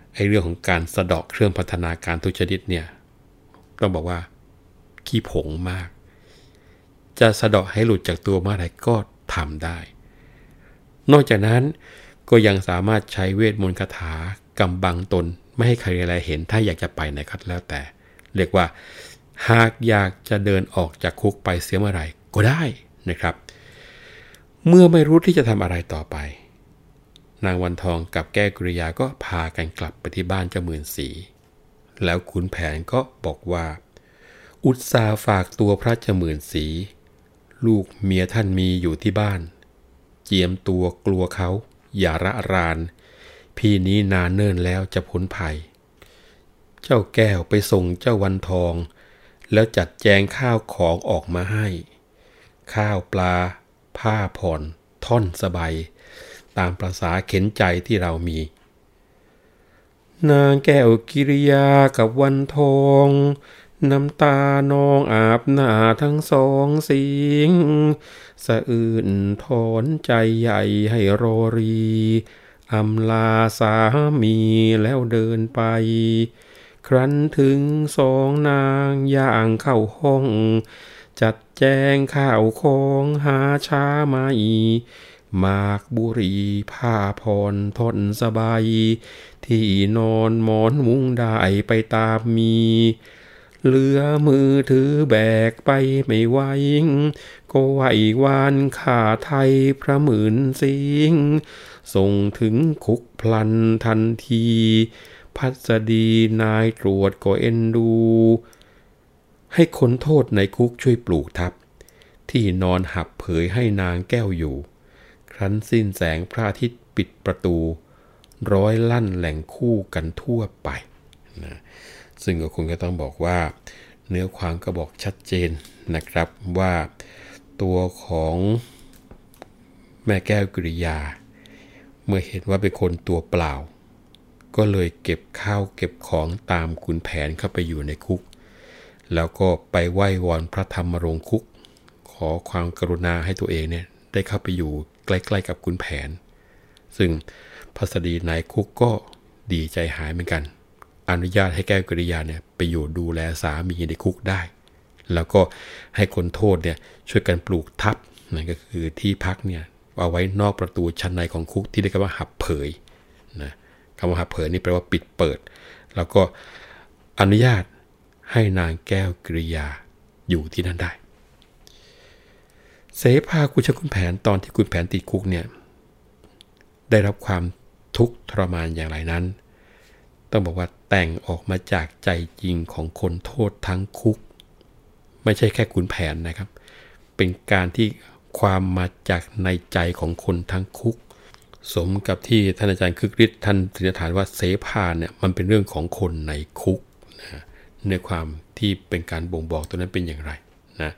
[SPEAKER 2] ไอ้เรื่องของการสะเดาะเครื่องพัฒนาการทุกชนิดเนี่ยต้องบอกว่าขี้ผงมากจะสะเดาะให้หลุดจากตัวเมื่อไหร่ก็ทำได้นอกจากนั้นก็ยังสามารถใช้เวทมนต์คาถากำบังตนไม่ให้ใครอะไรเห็นถ้าอยากจะไปไหนก็แล้วแต่เรียกว่าหากอยากจะเดินออกจากคุกไปเสียเมื่อไหร่ก็ได้นะครับเมื่อไม่รู้ที่จะทำอะไรต่อไปนางวันทองกับแก้วกริยาก็พากันกลับไปที่บ้านเจ้าหมื่นสีแล้วขุนแผนก็บอกว่าอุตส่าห์ฝากตัวพระเจ้าหมื่นสีลูกเมียท่านมีอยู่ที่บ้านเจียมตัวกลัวเขาอย่าระรานพี่นี้นานเนิ่นแล้วจะพ้นภัยเจ้าแก้วไปส่งเจ้าวันทองแล้วจัดแจงข้าวของออกมาให้ข้าวปลาผ้าผ่อนท่อนสบายตามประสาเข็นใจที่เรามีนางแก้วกิริยากับวันทองน้ำตานองอาบหน้าทั้งสองสิงสะอื้นถอนใจใหญ่ให้รอรีอำลาสามีแล้วเดินไปครั้นถึงสองนางย่างเข้าห้องจัดแจงข้าวของหาช้าไม่หมากบุหรี่ผ้าผ่อนท่อนสบายที่นอนหมอนมุ้งได้ไปตามมีเหลือมือถือแบกไปไม่ไหวก็ไหววานข้าไทยพระหมื่นสิงส่งถึงคุกพลันทันทีพัสดีนายตรวจก็เอ็นดูให้คนโทษในคุกช่วยปลูกทับที่นอนหับเผยให้นางแก้วอยู่ครั้นสิ้นแสงพระอาทิตย์ปิดประตูร้อยลั่นแหล่งคู่กันทั่วไปนะซึ่งก็คงจะต้องบอกว่าเนื้อความก็บอกชัดเจนนะครับว่าตัวของแม่แก้วกริยาเมื่อเห็นว่าเป็นคนตัวเปล่าก็เลยเก็บข้าวเก็บของตามขุนแผนเข้าไปอยู่ในคุกแล้วก็ไปไหว้วอนพระธรรมรงคุกขอความกรุณาให้ตัวเองเนี่ยได้เข้าไปอยู่ใกล้ๆกับขุนแผนซึ่งพัสดีนายคุกก็ดีใจหายเหมือนกันอนุญาตให้แก้วกริยาเนี่ยไปอยู่ดูแลสามีในคุกได้แล้วก็ให้คนโทษเนี่ยช่วยกันปลูกทับนั่นก็คือที่พักเนี่ยเอาไว้นอกประตูชั้นในของคุกที่เรียกว่าหับเผยนะคำว่าหับเผยนี่แปลว่าปิดเปิดแล้วก็อนุญาตให้นางแก้วกริยาอยู่ที่นั่นได้เสภากุชขุนแผนตอนที่ขุนแผนติดคุกเนี่ยได้รับความทุกข์ทรมานอย่างไรนั้นต้องบอกว่าแต่งออกมาจากใจจริงของคนโทษทั้งคุกไม่ใช่แค่ขุนแผนนะครับเป็นการที่ความมาจากในใจของคนทั้งคุกสมกับที่ท่านอาจารย์คึกฤทธิ์ท่านสันนิษฐานว่าเสภาเนี่ยมันเป็นเรื่องของคนในคุกนะในความที่เป็นการบ่งบอกตัวนั้นเป็นอย่างไรนะ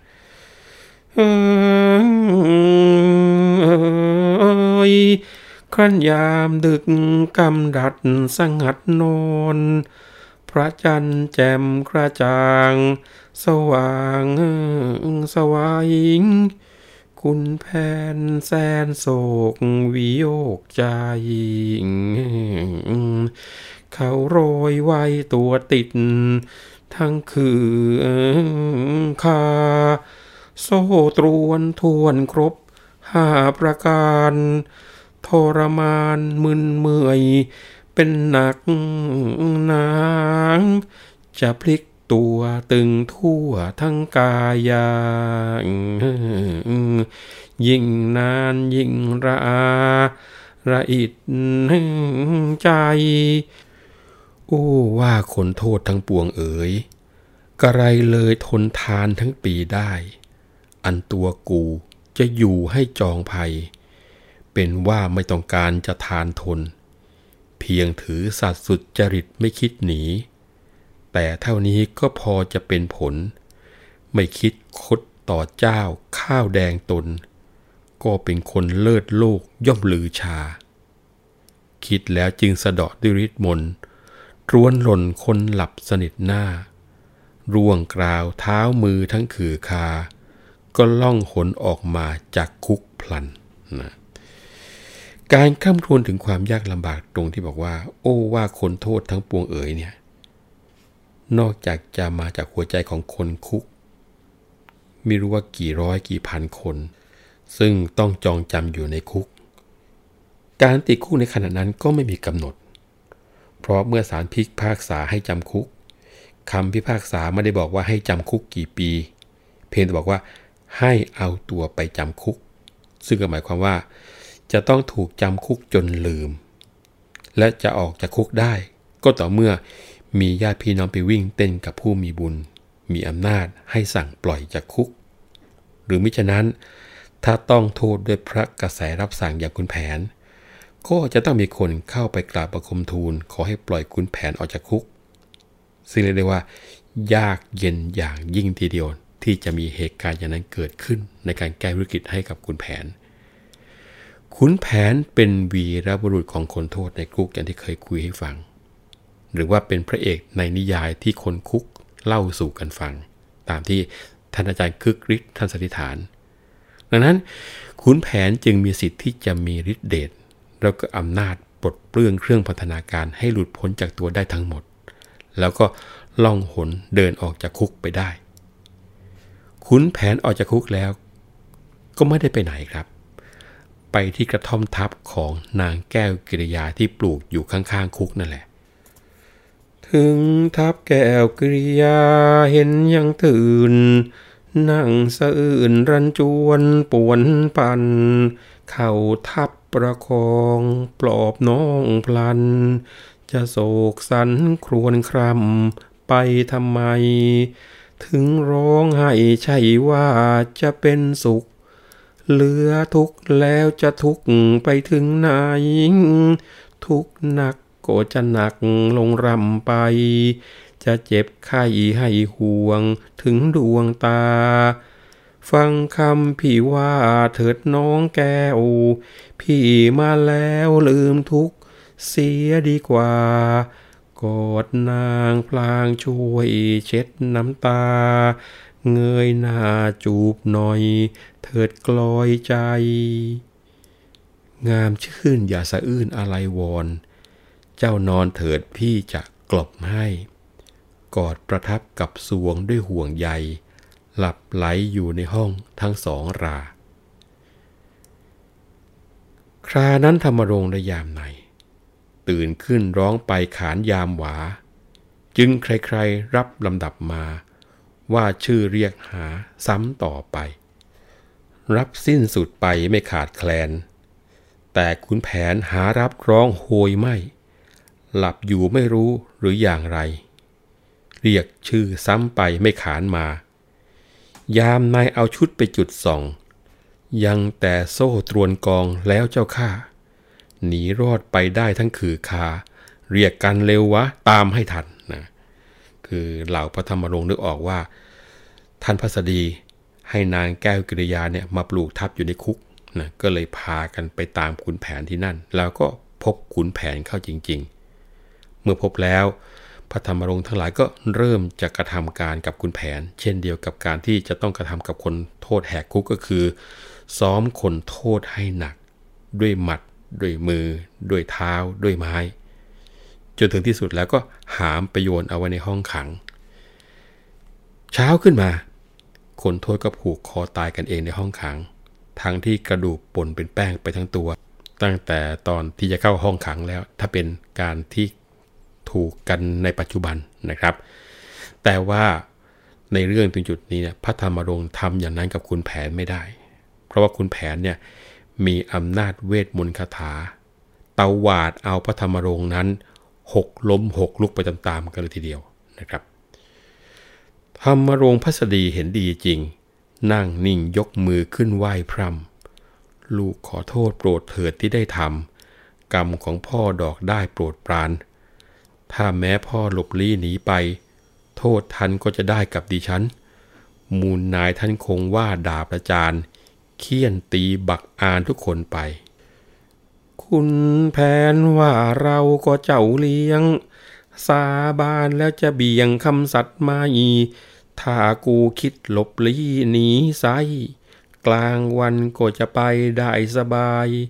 [SPEAKER 2] ครั้นยามดึกกำดัดสงัดนอนพระจันทร์แจ่มกระจ่างสว่างสวายคุณแผนแสนโศกวิโยกใจเขาโรยไว้ตัวติดทั้งคือคาโซ่ตรวนทวนครบห้าประการทรมานมึนเมื่อยเป็นหนักหนางจะพลิกตัวตึงทั่วทั้งกายายิ่งนานยิ่งระอาระอิดใจโอ้ว่าคนโทษทั้งปวงเอ๋ยกระไรเลยทนทานทั้งปีได้อันตัวกูจะอยู่ให้จองภัยเป็นว่าไม่ต้องการจะทานทนเพียงถือสัตว์สุจริตไม่คิดหนีแต่เท่านี้ก็พอจะเป็นผลไม่คิดคดต่อเจ้าข้าวแดงตนก็เป็นคนเลิศโลกย่อมลือชาคิดแล้วจึงสะเดาะด้วยฤทธิ์มนต์ร้วนหล่นคนหลับสนิทหน้าร่วงกราวเท้ามือทั้งขือคาก็ล่องหนออกมาจากคุกพลันนะการคร่ำครวญถึงความยากลำบากตรงที่บอกว่าโอ้ว่าคนโทษทั้งปวงเอ๋ยเนี่ยนอกจากจะมาจากหัวใจของคนคุกไม่รู้ว่ากี่ร้อยกี่พันคนซึ่งต้องจองจำอยู่ในคุกการติดคุกในขณะนั้นก็ไม่มีกำหนดเพราะเมื่อศาลพิพากษาให้จำคุกคำพิพากษาไม่ได้บอกว่าให้จำคุกกี่ปีเพียงแต่บอกว่าให้เอาตัวไปจำคุกซึ่งหมายความว่าจะต้องถูกจำคุกจนลืมและจะออกจากคุกได้ก็ต่อเมื่อมีญาติพี่น้องไปวิ่งเต้นกับผู้มีบุญมีอำนาจให้สั่งปล่อยจากคุกหรือมิฉะนั้นถ้าต้องโทษด้วยพระกระแสรับสั่งอย่างขุนแผนก็จะต้องมีคนเข้าไปกราบบังคมทูลขอให้ปล่อยขุนแผนออกจากคุกซึ่งเรียกได้ว่ายากเย็นอย่างยิ่งทีเดียวที่จะมีเหตุการณ์อย่างนั้นเกิดขึ้นในการแก้วิกฤตให้กับขุนแผนขุนแผนเป็นวีรบุรุษของคนโทษในคุกอย่างที่เคยคุยให้ฟังหรือว่าเป็นพระเอกในนิยายที่คนคุกเล่าสู่กันฟังตามที่ท่านอาจารย์คึกฤทธิ์ท่านสันนิษฐานดังนั้นขุนแผนจึงมีสิทธิ์ที่จะมีฤทธิเดชแล้วก็อำนาจปลดเปลื้องเครื่องพันธนาการให้หลุดพ้นจากตัวได้ทั้งหมดแล้วก็ล่องหนเดินออกจากคุกไปได้ขุนแผนออกจากคุกแล้วก็ไม่ได้ไปไหนครับไปที่กระท่อมทัพของนางแก้วกิริยาที่ปลูกอยู่ข้างๆคุกนั่นแหละถึงทัพแก้วกิริยาเห็นยังตื่นนั่งสะอื่นรันจวนป่วนปั่นเข้าทัพประคองปลอบน้องพลันจะโศกสันครวญครำไปทำไมถึงร้องไห้ใช่ว่าจะเป็นสุขเหลือทุกข์แล้วจะทุกข์ไปถึงไหนทุกข์หนักก็จะหนักลงรำไปจะเจ็บไข้ให้ห่วงถึงดวงตาฟังคำพี่ว่าเถิดน้องแก้วพี่มาแล้วลืมทุกข์เสียดีกว่ากอดนางพลางช่วยเช็ดน้ำตาเงยหน้าจูบหน่อยเถิดกลอยใจงามชื่นอย่าสะอื้นอะไรวอนเจ้านอนเถิดพี่จะกลบให้กอดประทับกับสวงด้วยห่วงใยหลับไหลอยู่ในห้องทั้งสองราครานั้นธรรมรงค์ในยามไหนตื่นขึ้นร้องไปขานยามหวาจึงใครๆรับลำดับมาว่าชื่อเรียกหาซ้ำต่อไปรับสิ้นสุดไปไม่ขาดแคลนแต่ขุนแผนหารับร้องโหยไม่หลับอยู่ไม่รู้หรืออย่างไรเรียกชื่อซ้ำไปไม่ขานมายามนายเอาชุดไปจุดส่องยังแต่โซ่ตรวนกองแล้วเจ้าข้าหนีรอดไปได้ทั้งคือคาเรียกกันเร็ววะตามให้ทันนะคือเหล่าพระธรรมรงค์นึกออกว่าท่านพระสดีให้นางแก้วกิริยาเนี่ยมาปลูกทับอยู่ในคุกนะก็เลยพากันไปตามขุนแผนที่นั่นแล้วก็พบขุนแผนเข้าจริงๆเมื่อพบแล้วพระธรรมรงค์ทั้งหลายก็เริ่มจะกระทำการกับขุนแผนเช่นเดียวกับการที่จะต้องกระทำกับคนโทษแหกคุกก็คือซ้อมคนโทษให้หนักด้วยหมัดด้วยมือด้วยเท้าด้วยไม้จนถึงที่สุดแล้วก็หามไปโยนเอาไว้ในห้องขังเช้าขึ้นมาคนโทษก็ผูกคอตายกันเองในห้องขังทั้งที่กระดูกป่นเป็นแป้งไปทั้งตัวตั้งแต่ตอนที่จะเข้าห้องขังแล้วถ้าเป็นการที่ถูกกันในปัจจุบันนะครับแต่ว่าในเรื่องตรงจุดนี้เนี่ยพระธรรมรงค์ทำอย่างนั้นกับขุนแผนไม่ได้เพราะว่าขุนแผนเนี่ยมีอำนาจเวทมนต์คาถาตวาดเอาพระธรรมรงค์นั้นหกล้มหกลุกไปตามๆกันเลยทีเดียวนะครับธรรมรงค์พระสดีเห็นดีจริงนั่งนิ่งยกมือขึ้นไหว้พร่ำลูกขอโทษโปรดเถิดที่ได้ทำกรรมของพ่อดอกได้โปรดปรานถ้าแม้พ่อหลบลี้หนีไปโทษท่านก็จะได้กับดิฉันมูลนายท่านคงว่าด่าประจานเคี่ยนตีบักอานทุกคนไปคุณแผนว่าเราก็เจ้าเลี้ยงสาบานแล้วจะเบี่ยงคำสัตย์มาอีถ้ากูคิดหลบลี้หนีไซกลางวันก็จะไปได้สบาย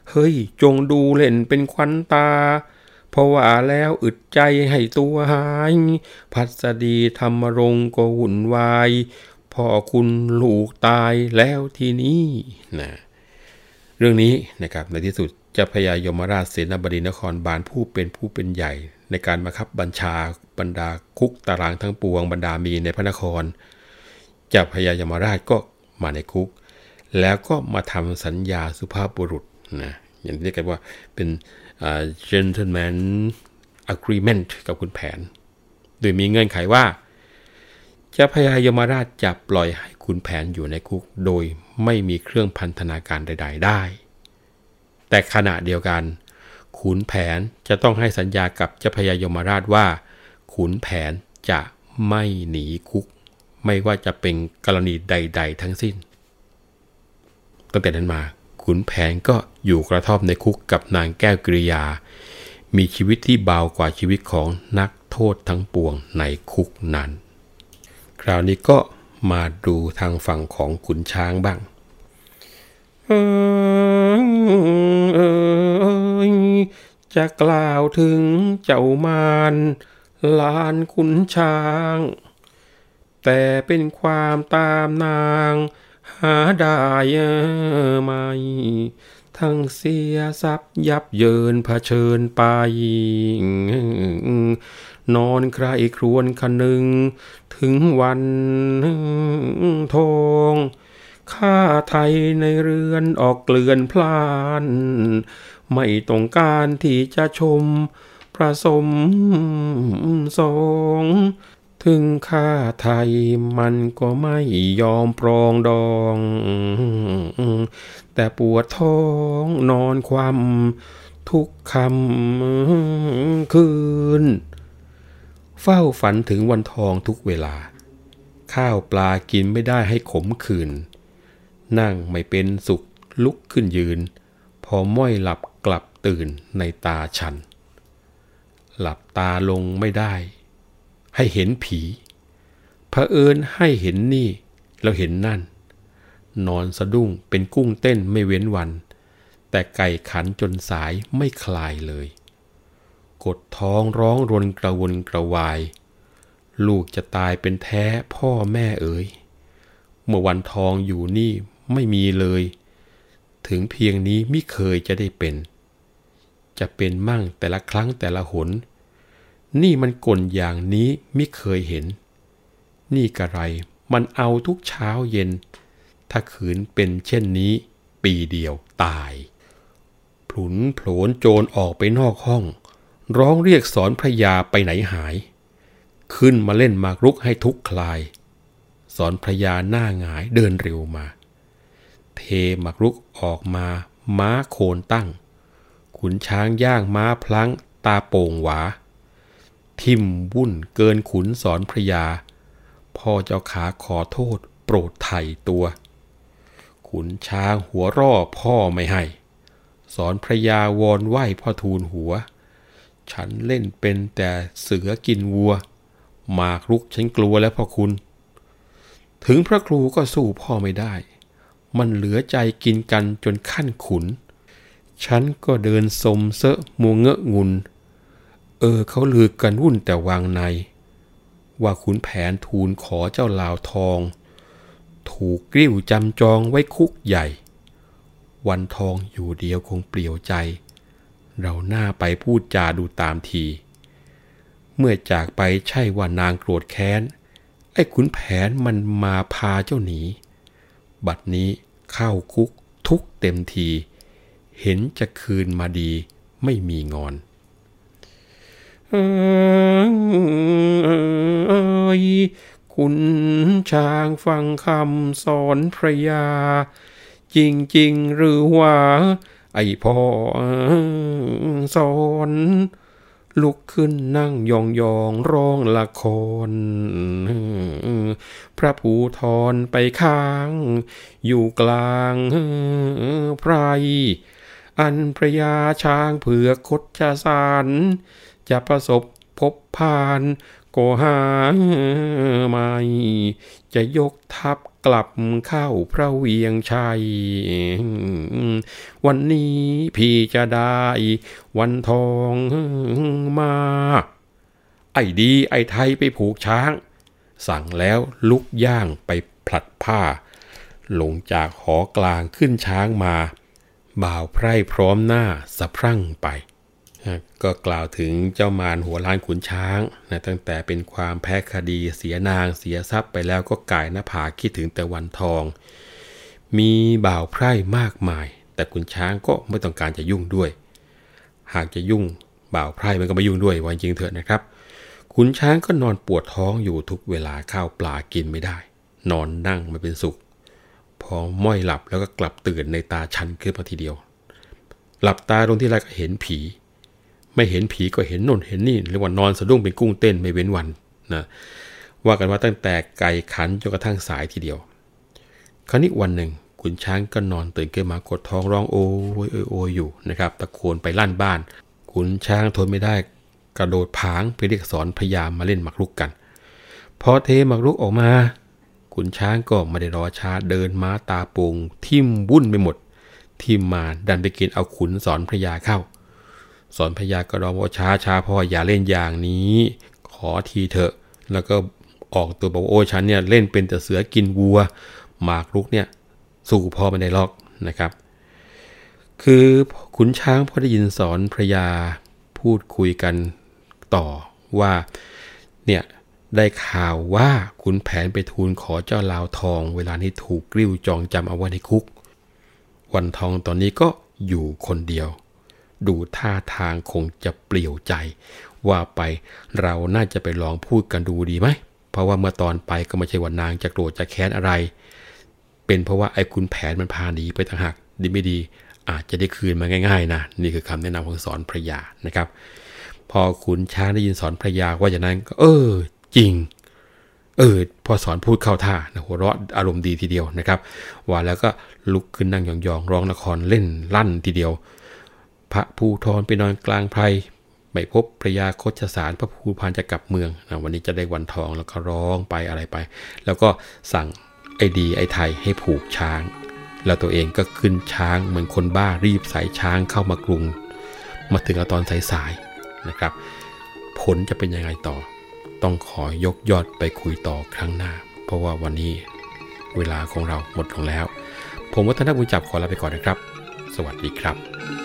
[SPEAKER 2] เฮ้ยจงดูเล่นเป็นขวัญตาเพราะว่าแล้วอึดใจให้ตัวหายพัสดีธรรมรงค์ก็วุ่นวายพ่อคุณลูกตายแล้วทีนี้นะเรื่องนี้นะครับในที่สุดเจ้าพญายมราชเสนาบดีนครบาลผู้เป็นผู้เป็นใหญ่ในการบังคับบัญชาบรรดาคุกตารางทั้งปวงบรรดามีในพระนครเจ้าพญายมราชก็มาในคุกแล้วก็มาทำสัญญาสุภาพบุรุษนะอย่างที่เรียกกันว่าเป็น uh, gentleman agreement กับคุณแผนโดยมีเงื่อนไขว่าเจ้าพญายมราชจะปล่อยให้ขุนแผนอยู่ในคุกโดยไม่มีเครื่องพันธนาการใดๆได้แต่ขณะเดียวกันขุนแผนจะต้องให้สัญญากับเจ้าพญายมราชว่าขุนแผนจะไม่หนีคุกไม่ว่าจะเป็นกรณีใดๆทั้งสิ้นตั้งแต่นั้นมาขุนแผนก็อยู่กระท่อมในคุกกับนางแก้วกริยามีชีวิตที่เบากว่าชีวิตของนักโทษทั้งปวงในคุกนั้นคราวนี้ก็มาดูทางฝั่งของขุนช้างบ้างเอ่ยจะกล่าวถึงเจ้ามารลานขุนช้างแต่เป็นความตามนางหาได้ไหมทั้งเสียทรัพย์ยับเยินเผชิญไปนอนใครครวญคะนึงถึงวันทองข้าไทยในเรือนออกเกลื่อนพล่านไม่ต้องการที่จะชมประสมสองถึงข้าไทยมันก็ไม่ยอมปรองดองแต่ปวดท้องนอนความทุกค่ำคืนเฝ้าฝันถึงวันทองทุกเวลาข้าวปลากินไม่ได้ให้ขมขื่นนั่งไม่เป็นสุขลุกขึ้นยืนพอม้อยหลับกลับตื่นในตาฉันหลับตาลงไม่ได้ให้เห็นผีเผอิญให้เห็นนี่แล้วเห็นนั่นนอนสะดุ้งเป็นกุ้งเต้นไม่เว้นวันแต่ไก่ขันจนสายไม่คลายเลยกดท้องร้องรนกระวนกระวายลูกจะตายเป็นแท้พ่อแม่เอ๋ยเมื่อวันทองอยู่นี่ไม่มีเลยถึงเพียงนี้มิเคยจะได้เป็นจะเป็นมั่งแต่ละครั้งแต่ละหนนี่มันกลอย่างนี้มิเคยเห็นนี่กระไรมันเอาทุกเช้าเย็นถ้าขืนเป็นเช่นนี้ปีเดียวตายผลุนโผลนโจรออกไปนอกห้องร้องเรียกสอนพระยาไปไหนหายขึ้นมาเล่นหมากรุกให้ทุกคลายสอนพระยาหน้าหงายเดินเร็วมาเทหมากรุกออกมาม้าโคนตั้งขุนช้างย่างม้าพลั้งตาโป่งหวาทิ่มวุ่นเกินขุนสอนพระยาพ่อเจ้าขาขอโทษโปรดไถ่ตัวขุนช้างหัวร่อพ่อไม่ให้สอนพระยาวอนไหว้พ่อทูลหัวฉันเล่นเป็นแต่เสือกินวัวหมากรุกฉันกลัวแล้วพ่อคุณถึงพระครูก็สู้พ่อไม่ได้มันเหลือใจกินกันจนขั้นขุนฉันก็เดินสมเสะมัวเงอะงุนเออเขาลือกันวุ่นแต่วางในว่าขุนแผนทูลขอเจ้าลาวทองถูกกริ้วจำจองไว้คุกใหญ่วันทองอยู่เดียวคงเปลี่ยวใจเราหน้าไปพูดจาดูตามทีเมื่อจากไปใช่ว่านางโกรธแค้นไอ้ขุนแผนมันมาพาเจ้าหนีบัดนี้เข้าคุกทุกเต็มทีเห็นจะคืนมาดีไม่มีงอนเอ้ยคุณช้างฟังคำสอนพระยาจริงๆหรือว่าไอ้พ่อสอนลุกขึ้นนั่งยองยองร้องละครพระภูธรไปข้างอยู่กลางไพรอันพระยาช้างเผือกคดชสารจะประสบพบผ่านก็หาไม่จะยกทัพกลับเข้าพระเวียงชัยวันนี้พี่จะได้วันทองมาไอ้ดีไอ้ไทยไปผูกช้างสั่งแล้วลุกย่างไปผลัดผ้าลงจากหอกลางขึ้นช้างมาบ่าวไพร่พร้อมหน้าสะพรั่งไปก็กล่าวถึงเจ้ามารหัวล้านขุนช้างนะตั้งแต่เป็นความแพ้คดีเสียนางเสียทรัพย์ไปแล้วก็ก่ายหน้าผากคิดถึงแต่วันทองมีบ่าวไพร่มากมายแต่ขุนช้างก็ไม่ต้องการจะยุ่งด้วยหากจะยุ่งบ่าวไพร่มันก็ไม่ยุ่งด้วยวันจริงเถอะนะครับขุนช้างก็นอนปวดท้องอยู่ทุกเวลาข้าวปลากินไม่ได้นอนนั่งไม่เป็นสุขพอม้อยหลับแล้วก็กลับตื่นในตาชันขึ้นมาทีเดียวหลับตาตรงที่ไรก็เห็นผีไม่เห็นผีก็เห็นโน่นเห็นนี่เรียกว่านอนสะดุ้งเป็นกุ้งเต้นไม่เว้นวันนะว่ากันว่าตั้งแต่ไก่ขันจนกระทั่งสายทีเดียวคราวนี้วันหนึ่งขุนช้างก็นอนตื่นขึ้นมากดท้องร้องโอยโอยโอยอยู่นะครับตะโกนไปลั่นบ้านขุนช้างทนไม่ได้กระโดดผางไปเรียกสอนพญามาเล่นหมากรุกกันพอเทหมากรุกออกมาขุนช้างก็ไม่ได้รอช้าเดินม้าตาโป่งทิ่มวุ่นไปหมดทิ่มมาดันไปกินเอาขุนสอนพญาเข้าสอนพญาก็ร้องว่าช้าช้าพ่ออย่าเล่นอย่างนี้ขอทีเถอะแล้วก็ออกตัวบอกโอ้ฉันเนี่ยเล่นเป็นแต่เสือกินวัวหมากรุกเนี่ยสู้พ่อไม่ได้หรอกนะครับคือขุนช้างพอได้ยินสอนพญาพูดคุยกันต่อว่าเนี่ยได้ข่าวว่าขุนแผนไปทูลขอเจ้าลาวทองเวลานี้ถูกกลิ้วจองจำเอาไว้ในคุกวันทองตอนนี้ก็อยู่คนเดียวดูท่าทางคงจะเปลี่ยวใจว่าไปเราน่าจะไปลองพูดกันดูดีไหมเพราะว่าเมื่อตอนไปก็ไม่ใช่ว่านางจะโกรธจะแค้นอะไรเป็นเพราะว่าไอ้ขุนแผนมันพาหนีไปต่างหากดีไม่ดีอาจจะได้คืนมาง่ายๆนะนี่คือคำแนะนำของสอนพระยานะครับพอขุนช้างได้ยินสอนพระยาว่าอย่างนั้นก็เออจริงเออพอสอนพูดเข้าท่านะหัวเราะอารมณ์ดีทีเดียวนะครับว่าแล้วก็ลุกขึ้นนั่งยองๆร้องละครเล่นลั่นทีเดียวพระภูธรไปนอนกลางไพรไม่พบพระยาโคชสารพระภูพานจะกลับเมืองนะวันนี้จะได้วันทองแล้วก็ร้องไปอะไรไปแล้วก็สั่งไอ้ดีไอ้ไทยให้ผูกช้างแล้วตัวเองก็ขึ้นช้างเหมือนคนบ้ารีบใส่ช้างเข้ามากรุงมาถึงตอนสายๆนะครับผลจะเป็นยังไงต่อต้องขอยกยอดไปคุยต่อครั้งหน้าเพราะว่าวันนี้เวลาของเราหมดลงแล้วผมวัฒนบุญจับขอลาไปก่อนนะครับสวัสดีครับ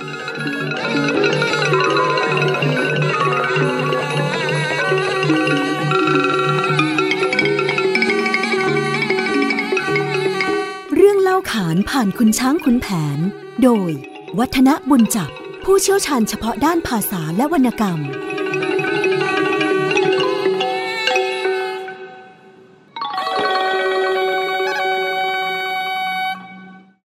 [SPEAKER 1] เรื่องเล่าขานผ่านคุณช้างขุนแผนโดยวัฒนบุญจับผู้เชี่ยวชาญเฉพาะด้านภาษาและวรรณกรรม